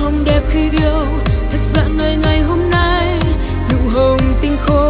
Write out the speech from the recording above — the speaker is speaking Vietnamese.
hồng đẹp khi yêu, thật ra nơi ngày hôm nay nụ hồng tinh khôi